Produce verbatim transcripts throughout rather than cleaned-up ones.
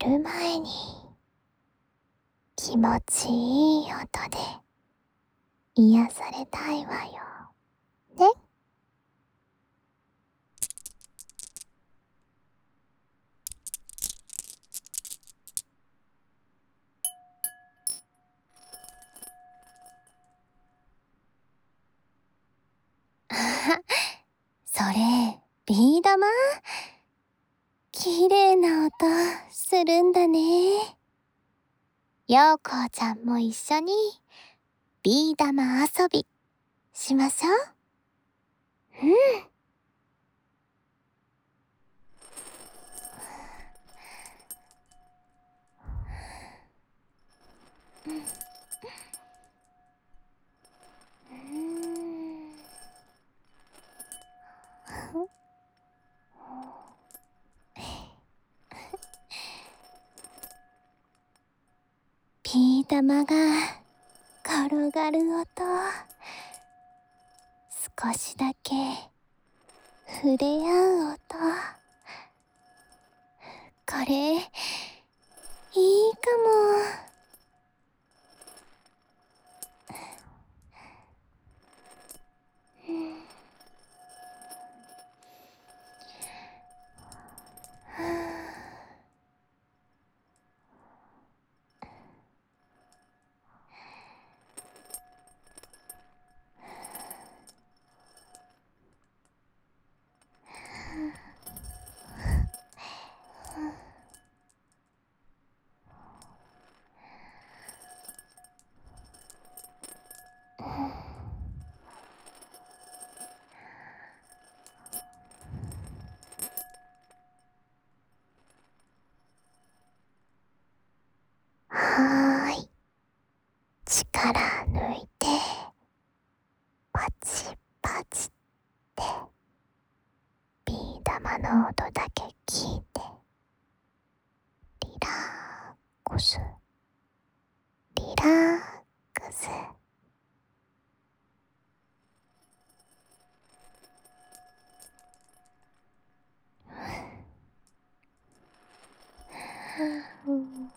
る前に気持ちいい音で癒されたいわよね。あは、それビー玉？きれいな音するんだね。ようこちゃんも一緒にビー玉遊びしましょう。うん。うん。ビー玉が転がる音、少しだけ触れ合う音、これいいかも。はーい、力抜いてパチパチってビー玉の音だけ聞いてリラックスリラックス。うん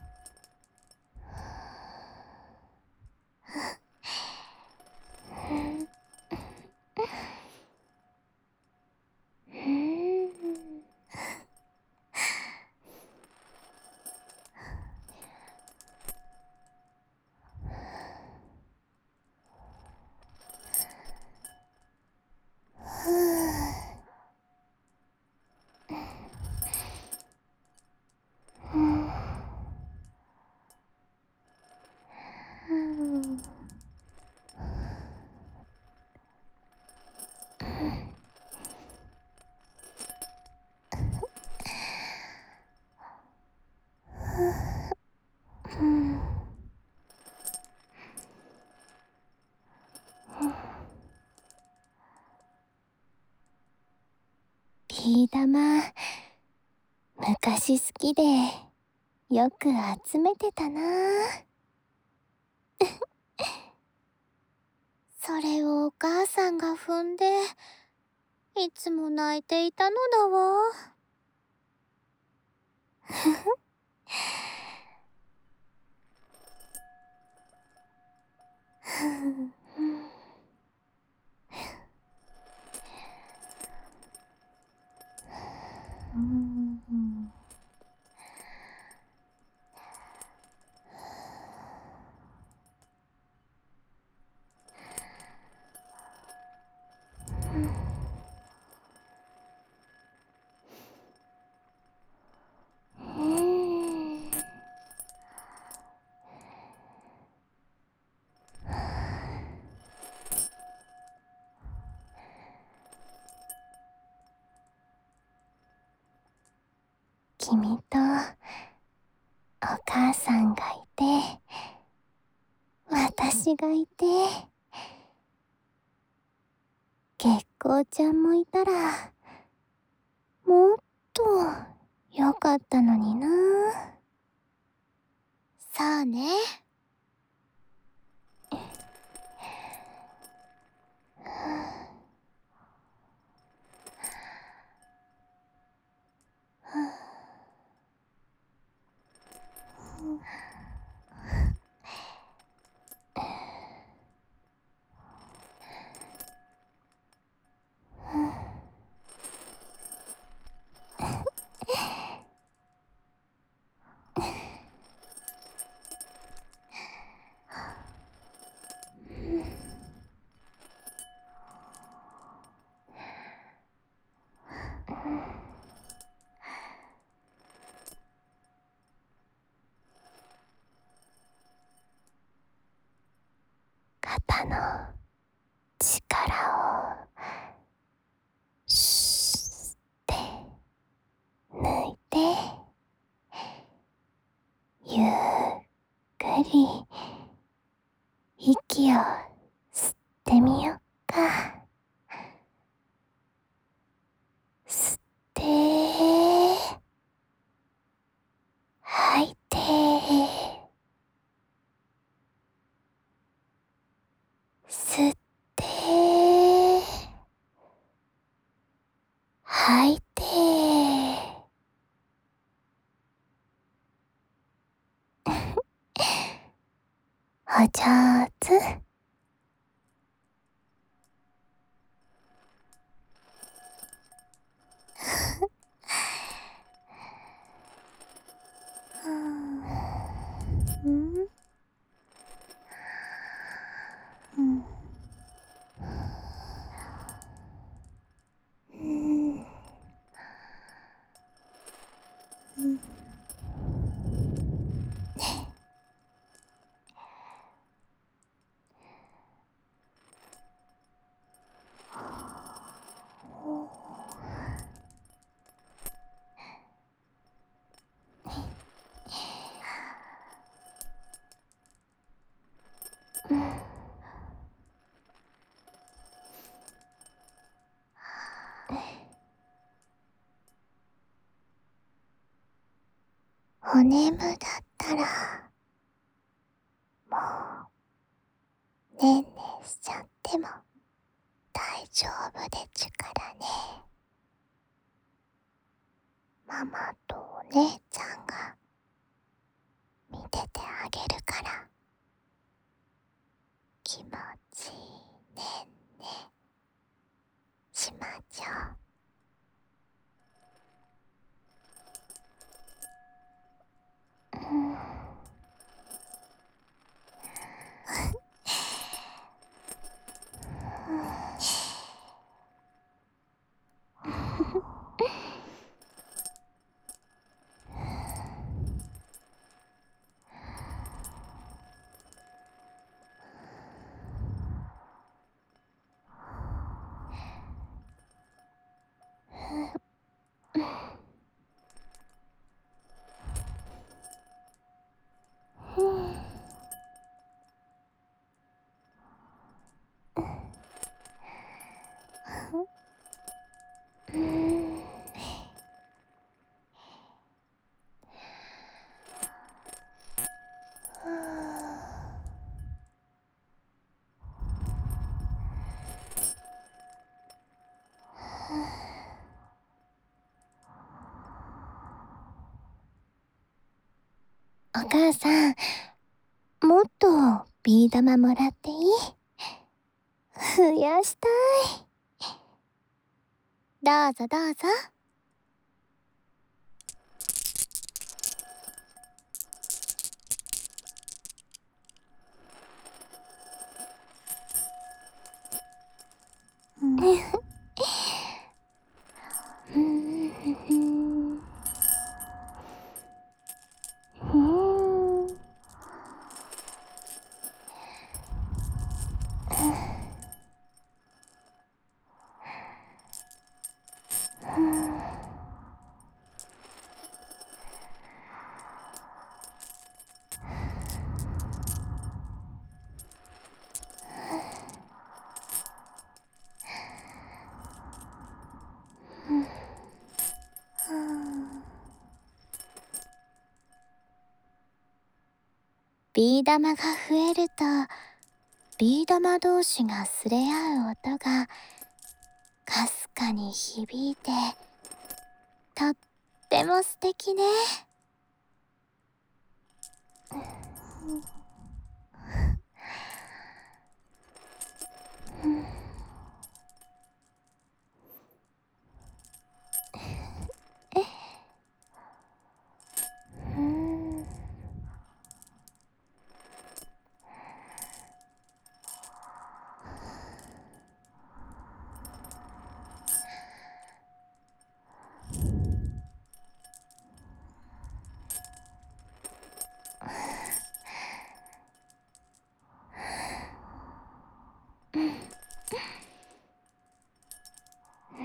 ビー玉、昔好きでよく集めてたな。それをお母さんが踏んでいつも泣いていたのだわ。君とお母さんがいて私がいて月光ちゃんもいたらもっとよかったのにな。そうね。 お上手。うん、うん、うん、うん。お眠だったら、もう、ねんねしちゃっても大丈夫でちゅからね。ママとお姉ちゃんが見ててあげるから、気持ちいいねんねしましょう。うん。お母さん、もっとビー玉もらっていい？増やしたい。どうぞどうぞ。うん。うん。うん。ビー玉が増えると、ビー玉同士がすれ合う音がかすかに響いて、とっても素敵ね。うん。うん。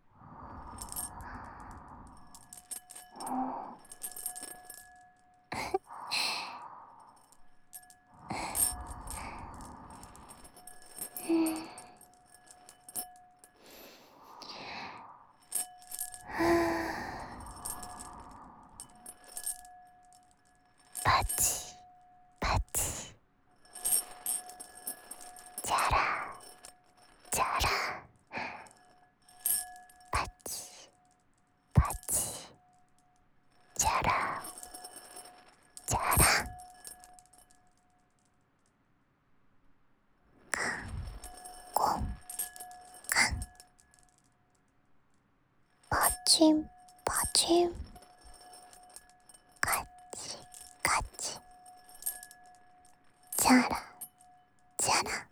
パチパチ、チャラチャラ、パチパチ、チャラチャラ。 チンパチン、カチカチ、チャラチャラ。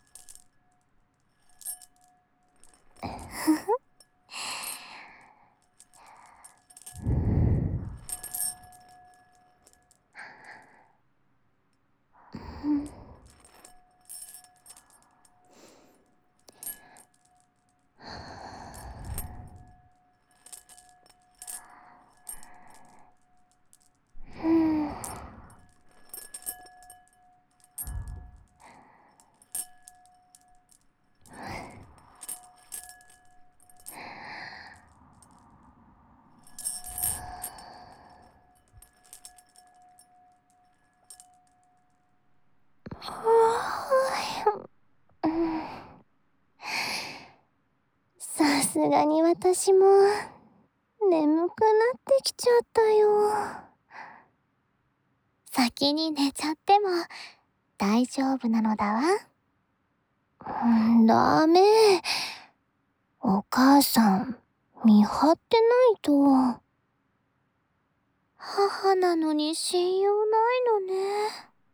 さすがに私も眠くなってきちゃったよ。先に寝ちゃっても大丈夫なのだわ。ダメ。お母さん、見張ってないと。母なのに信用ないのね。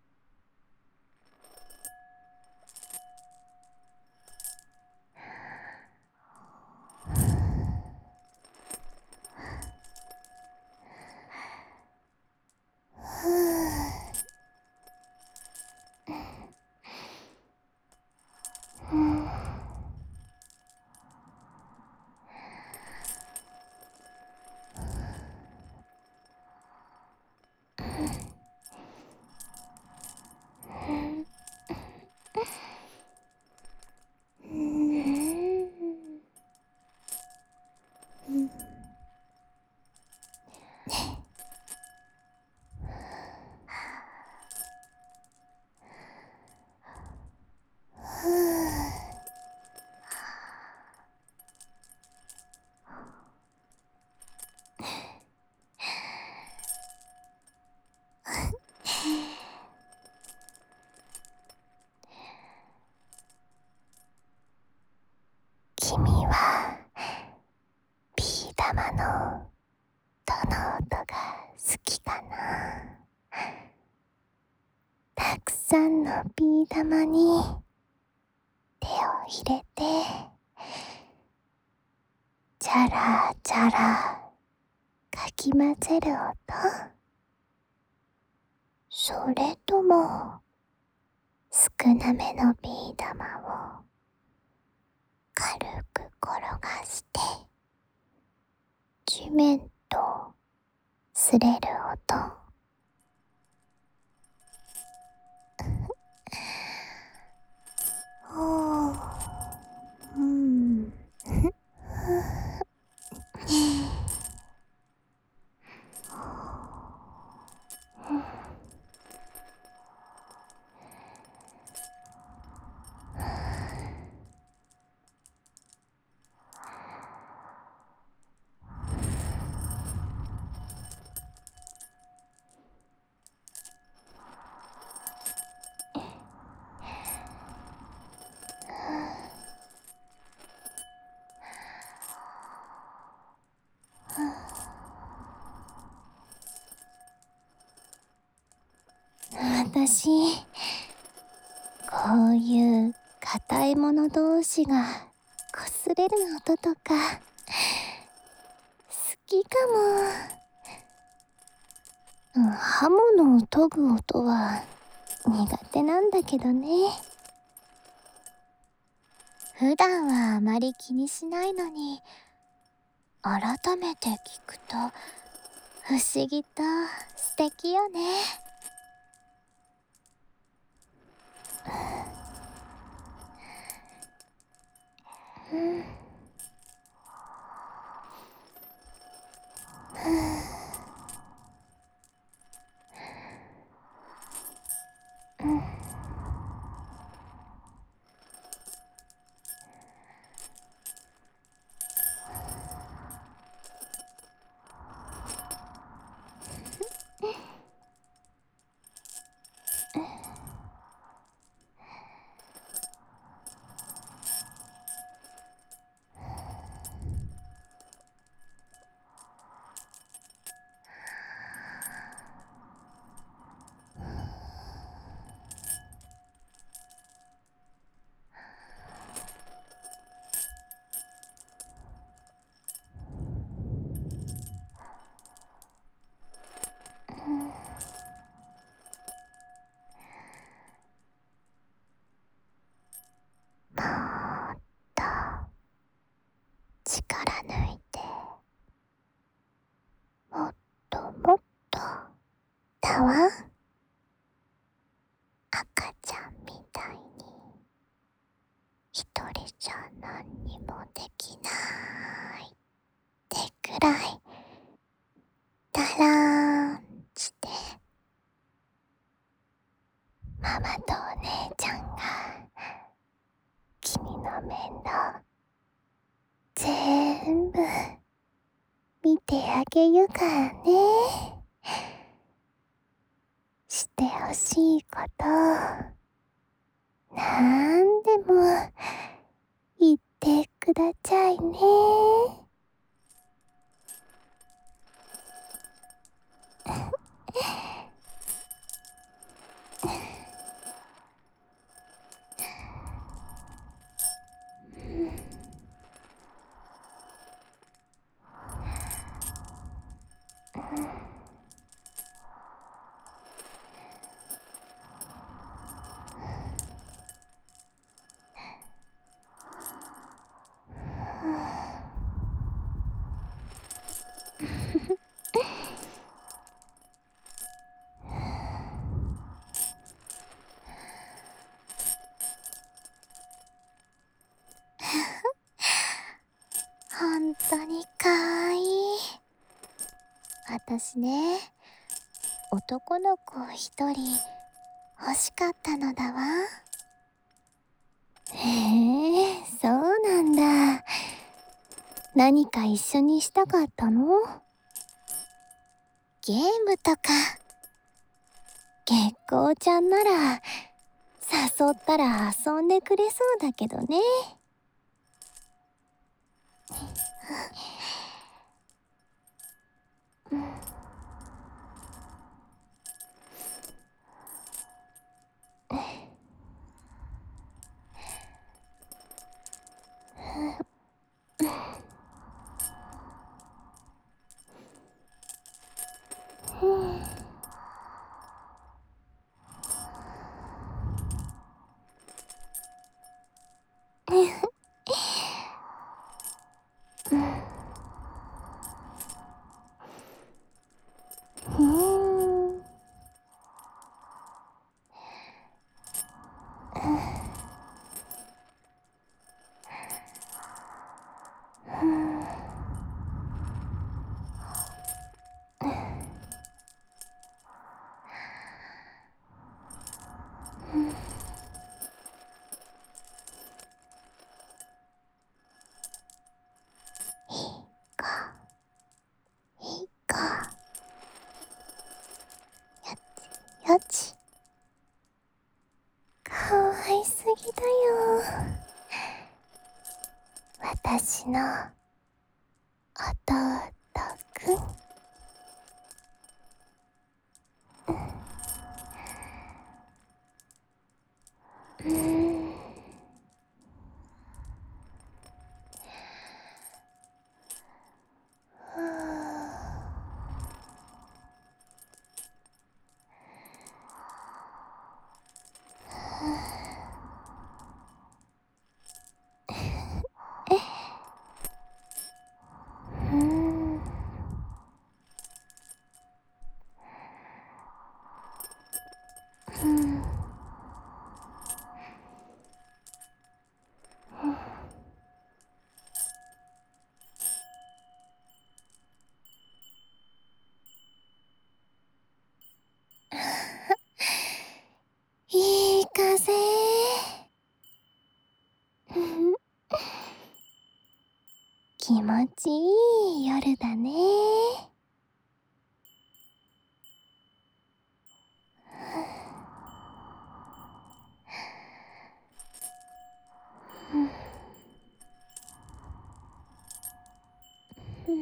君はビー玉のどの音が好きかな。たくさんのビー玉に手を入れて、チャラチャラかき混ぜる音、それとも少なめのビー玉を軽く転がして地面と擦れる音。おー、うん。私、こういう硬いもの同士が擦れる音とか好きかも。刃物を研ぐ音は苦手なんだけどね。普段はあまり気にしないのに、改めて聞くと不思議と素敵よね。うん。 だわ。赤ちゃんみたいに一人じゃ何にもできないってくらいだらーんしてママとお姉ちゃんが君の面倒ぜーんぶ見てあげるからね。してほしいことなんでも言ってくださいね。ほんとにかわいい。私ね、男の子一人欲しかったのだわ。へえ、そうなんだ。何か一緒にしたかったの？ゲームとか。月光ちゃんなら誘ったら遊んでくれそうだけどね。ふーん。いいか。よち。かわいすぎだよ。私の弟くん。うーん。うーん。うん。いい風。気持ちいい夜だね。うん。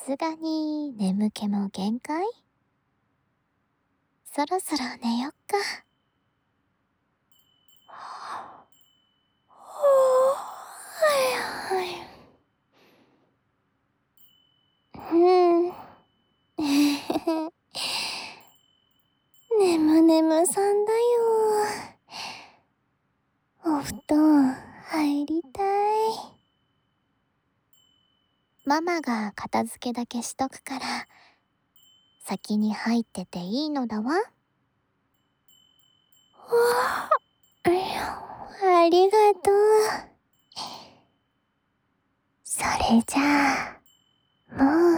すがに眠気も限界？そろそろ寝よっか。うん。ねむねむさんだよ。お布団入りたい。ママが片付けだけしとくから、先に入ってていいのだわ。わあ、ありがとう。それじゃあ、もう